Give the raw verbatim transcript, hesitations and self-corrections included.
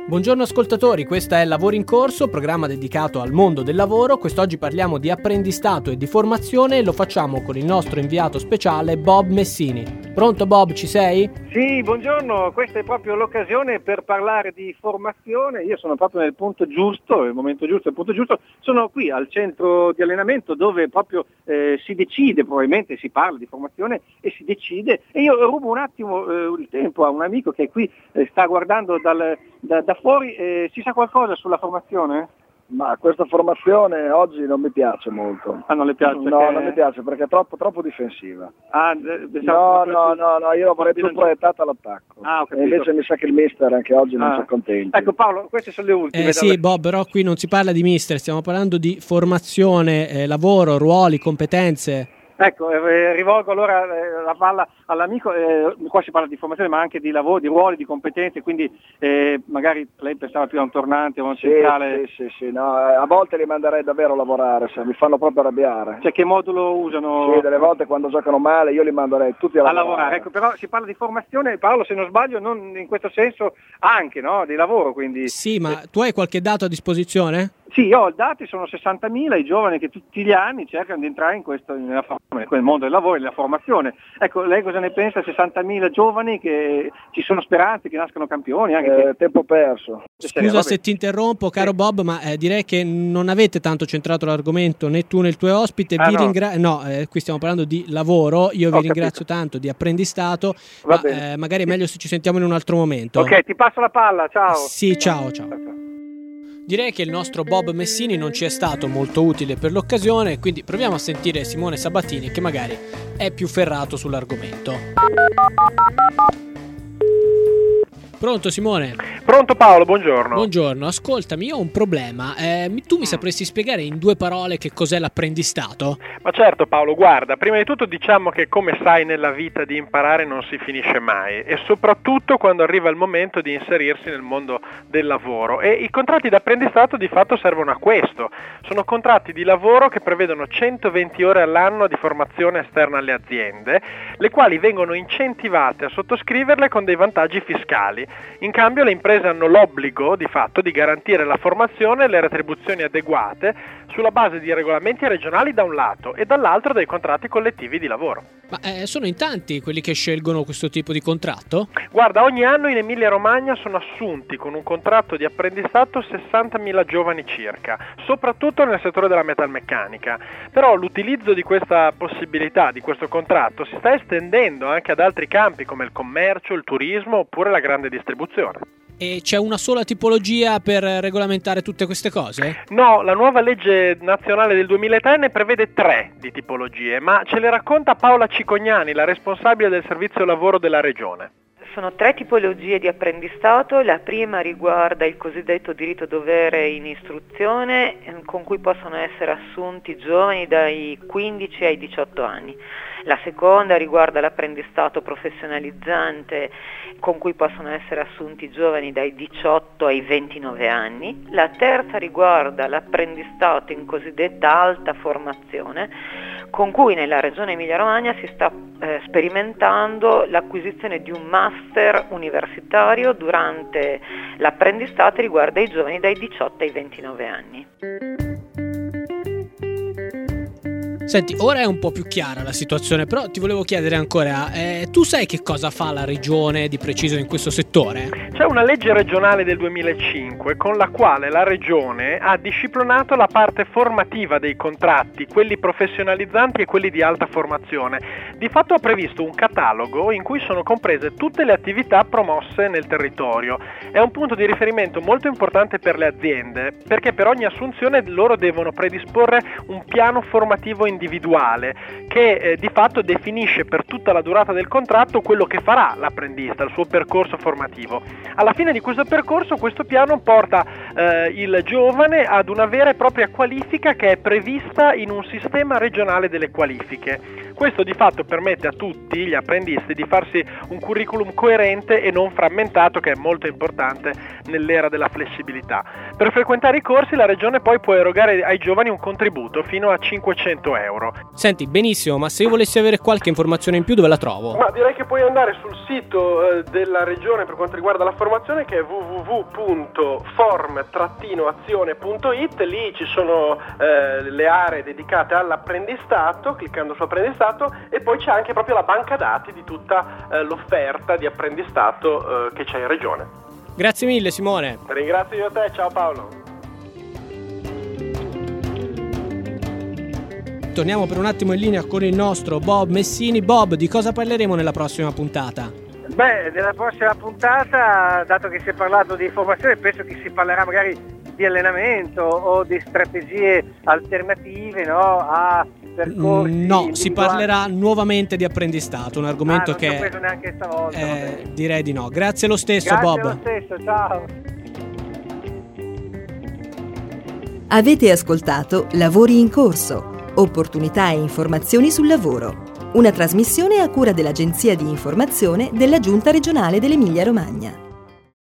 Buongiorno ascoltatori, questa è Lavoro in Corso, programma dedicato al mondo del lavoro. Quest'oggi parliamo di apprendistato e di formazione e lo facciamo con il nostro inviato speciale Bob Messini. Pronto Bob, ci sei? Sì, buongiorno, questa è proprio l'occasione per parlare di formazione. Io sono proprio nel punto giusto, il momento giusto, il punto giusto. Sono qui al centro di allenamento dove proprio eh, si decide, probabilmente si parla di formazione e si decide. E io rubo un attimo eh, il tempo a un amico che qui eh, sta guardando dal, da, da fuori. Eh, si sa qualcosa sulla formazione? Ma questa formazione oggi non mi piace molto. Ah, non le piace? No, perché... non mi piace perché è troppo, troppo difensiva. Ah, no, no, no, no, io vorrei più proiettata all'attacco. Ah, ho e invece mi sa che il mister anche oggi non ah. si accontenta. Ecco Paolo, queste sono le ultime. Eh sì, Bob, però qui non si parla di mister, stiamo parlando di formazione, eh, lavoro, ruoli, competenze. Ecco, eh, rivolgo allora eh, la palla all'amico, eh, qua si parla di formazione ma anche di lavoro, di ruoli, di competenze, quindi eh, magari lei pensava più a un tornante o a un sì, centrale. Sì, sì, sì, no, a volte li manderei davvero a lavorare, se mi fanno proprio arrabbiare. Cioè che modulo usano? Sì, delle volte quando giocano male io li manderei tutti a lavorare. A lavorare, ecco, però si parla di formazione, Paolo se non sbaglio, non in questo senso anche, no? Di lavoro, quindi. Sì, ma tu hai qualche dato a disposizione? Sì, io ho i dati, sono sessantamila i giovani che tutti gli anni cercano di entrare in questo, nella, nel mondo del lavoro e nella formazione. Ecco, lei cosa ne pensa? sessantamila giovani che ci sono speranze che nascano campioni? Anche eh, che... Tempo perso. Scusa se ti interrompo, caro sì. Bob, ma eh, direi che non avete tanto centrato l'argomento né tu né il tuo ospite. Ah, vi no, ringra- no eh, qui stiamo parlando di lavoro, io vi ho ringrazio capito. tanto di apprendistato, Va ma bene. eh, magari è meglio se ci sentiamo in un altro momento. Ok, ti passo la palla, ciao. Sì, ciao, ciao. Direi che il nostro Bob Messini non ci è stato molto utile per l'occasione, quindi proviamo a sentire Simone Sabatini che magari è più ferrato sull'argomento. Pronto Simone? Pronto Paolo, buongiorno. Buongiorno, ascoltami, io ho un problema. Eh, tu mi sapresti spiegare in due parole che cos'è l'apprendistato? Ma certo Paolo, guarda, prima di tutto diciamo che come sai nella vita di imparare non si finisce mai e soprattutto quando arriva il momento di inserirsi nel mondo del lavoro e i contratti d'apprendistato di fatto servono a questo. Sono contratti di lavoro che prevedono centoventi ore all'anno di formazione esterna alle aziende, le quali vengono incentivate a sottoscriverle con dei vantaggi fiscali. In cambio le imprese hanno l'obbligo di fatto di garantire la formazione e le retribuzioni adeguate sulla base di regolamenti regionali da un lato e dall'altro dei contratti collettivi di lavoro. Ma eh, sono in tanti quelli che scelgono questo tipo di contratto? Guarda, ogni anno in Emilia Romagna sono assunti con un contratto di apprendistato sessantamila giovani circa, soprattutto nel settore della metalmeccanica. Però l'utilizzo di questa possibilità, di questo contratto, si sta estendendo anche ad altri campi come il commercio, il turismo oppure la grande distribuzione. E c'è una sola tipologia per regolamentare tutte queste cose? No, la nuova legge nazionale del duemilatré ne prevede tre di tipologie, ma ce le racconta Paola Cicognani, la responsabile del servizio lavoro della regione. Sono tre tipologie di apprendistato, la prima riguarda il cosiddetto diritto-dovere in istruzione con cui possono essere assunti giovani dai quindici ai diciotto anni. La seconda riguarda l'apprendistato professionalizzante con cui possono essere assunti giovani dai diciotto ai ventinove anni. La terza riguarda l'apprendistato in cosiddetta alta formazione con cui nella regione Emilia-Romagna si sta eh, sperimentando l'acquisizione di un master universitario durante l'apprendistato riguarda i giovani dai diciotto ai ventinove anni. Senti, ora è un po' più chiara la situazione, però ti volevo chiedere ancora, eh, tu sai che cosa fa la regione di preciso in questo settore? C'è una legge regionale del duemilacinque con la quale la regione ha disciplinato la parte formativa dei contratti, quelli professionalizzanti e quelli di alta formazione. Di fatto ha previsto un catalogo in cui sono comprese tutte le attività promosse nel territorio. È un punto di riferimento molto importante per le aziende, perché per ogni assunzione loro devono predisporre un piano formativo individuale che eh, di fatto definisce per tutta la durata del contratto quello che farà l'apprendista, il suo percorso formativo. Alla fine di questo percorso questo piano porta eh, il giovane ad una vera e propria qualifica che è prevista in un sistema regionale delle qualifiche. Questo di fatto permette a tutti gli apprendisti di farsi un curriculum coerente e non frammentato, che è molto importante nell'era della flessibilità. Per frequentare i corsi la Regione poi può erogare ai giovani un contributo fino a cinquecento euro. Senti, benissimo, ma se io volessi avere qualche informazione in più dove la trovo? Ma direi che puoi andare sul sito eh, della Regione per quanto riguarda la formazione, che è w w w punto form azione punto i t. Lì ci sono eh, le aree dedicate all'apprendistato, cliccando su apprendistato, e poi c'è anche proprio la banca dati di tutta eh, l'offerta di apprendistato eh, che c'è in Regione. Grazie mille Simone. Ringrazio io te, ciao Paolo. Torniamo per un attimo in linea con il nostro Bob Messini. Bob, di cosa parleremo nella prossima puntata? Beh, nella prossima puntata, dato che si è parlato di formazione, penso che si parlerà magari di allenamento o di strategie alternative, no, a percorsi. No, si parlerà nuovamente di apprendistato, un argomento ah, non che non ho preso neanche stavolta. eh, direi di no. Grazie lo stesso, Grazie Bob. lo stesso, ciao. Avete ascoltato Lavori in corso, opportunità e informazioni sul lavoro. Una trasmissione a cura dell'Agenzia di Informazione della Giunta regionale dell'Emilia Romagna.